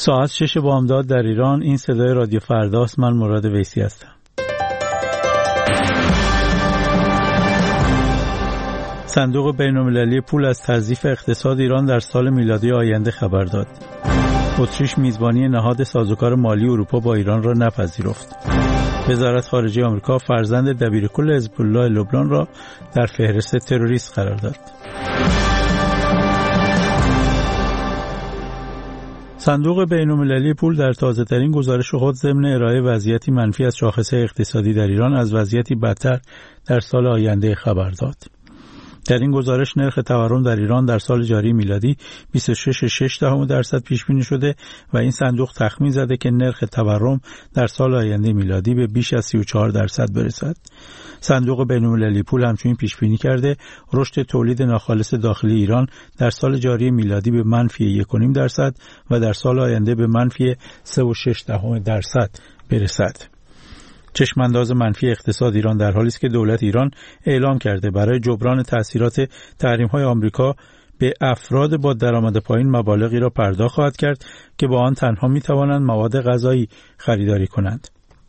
ساعت 6 بامداد در ایران. این صدای رادیو فرداست. من مراد ویسی هستم. صندوق بین‌المللی پول از تضعیف اقتصاد ایران در سال میلادی آینده خبر داد. اتریش میزبانی نهاد سازوکار مالی اروپا با ایران را نپذیرفت. وزارت خارجه آمریکا فرزند دبیرکل حزب الله لبنان را در فهرست تروریست قرار داد. صندوق بین‌المللی پول در تازه‌ترین گزارش خود ضمن ارائه وضعیتی منفی از شاخصه اقتصادی در ایران از وضعیتی بدتر در سال آینده خبر داد. در این گزارش نرخ تورم در ایران در سال جاری میلادی 26.6% پیش بینی شده و این صندوق تخمین زده که نرخ تورم در سال آینده میلادی به بیش از 34% برسد. صندوق بین‌المللی پول همچنین پیش بینی کرده رشد تولید ناخالص داخلی ایران در سال جاری میلادی به منفی 1.5% و در سال آینده به منفی 3.6% برسد. چشمانداز منفی اقتصاد ایران در حالی است که دولت ایران اعلام کرده برای جبران تأثیرات تحریم‌های آمریکا به افراد با درآمد پایین مبالغی را پرداخت خواهد کرد که با آن تنها می‌توانند مواد غذایی خریداری کنند.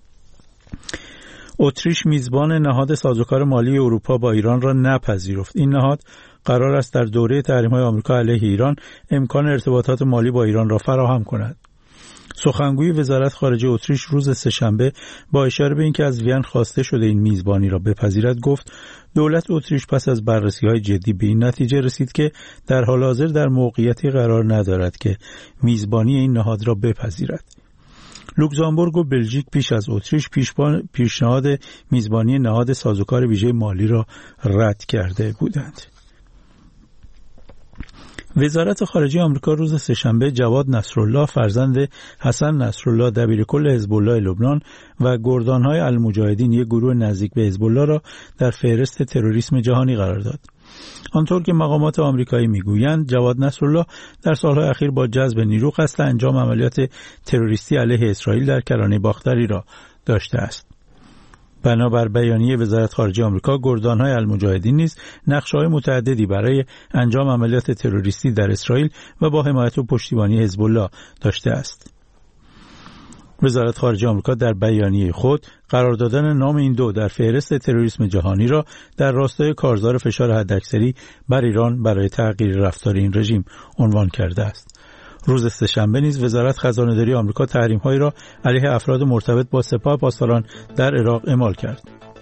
اتریش میزبان نهاد سازوکار مالی اروپا با ایران را نپذیرفت. این نهاد قرار است در دوره تحریم‌های آمریکا علیه ایران امکان ارتباطات مالی با ایران را فراهم کند. سخنگوی وزارت خارجه اتریش روز سه‌شنبه با اشاره به اینکه از وین خواسته شده این میزبانی را بپذیرد گفت دولت اتریش پس از بررسی‌های جدی به این نتیجه رسید که در حال حاضر در موقعیتی قرار ندارد که میزبانی این نهاد را بپذیرد. لوکزامبورگ و بلژیک پیش از اتریش پیشنهاد میزبانی نهاد سازوکار ویژه مالی را رد کرده بودند. وزارت خارجه آمریکا روز سه‌شنبه جواد نصرالله فرزند حسن نصرالله دبیرکل حزب الله لبنان و گردانهای المجاهدین یک گروه نزدیک به حزب الله را در فهرست تروریسم جهانی قرار داد. آنطور که مقامات آمریکایی میگویند جواد نصرالله در سالهای اخیر با جذب نیرو قصد انجام عملیات تروریستی علیه اسرائیل در کرانه باختری را داشته است. بنابر بیانیه وزارت خارجه آمریکا گردانهای المجاهدین نیز نقشه‌های متعددی برای انجام عملیات تروریستی در اسرائیل و با حمایت و پشتیبانی حزب الله داشته است. وزارت خارجه آمریکا در بیانیه خود قرار دادن نام این دو در فهرست تروریسم جهانی را در راستای کارزار فشار حداکثری بر ایران برای تغییر رفتار این رژیم عنوان کرده است. روز سه‌شنبه نیز وزارت خزانه‌داری آمریکا تحریم‌هایی را علیه افراد مرتبط با سپاه پاسداران در عراق اعمال کرد.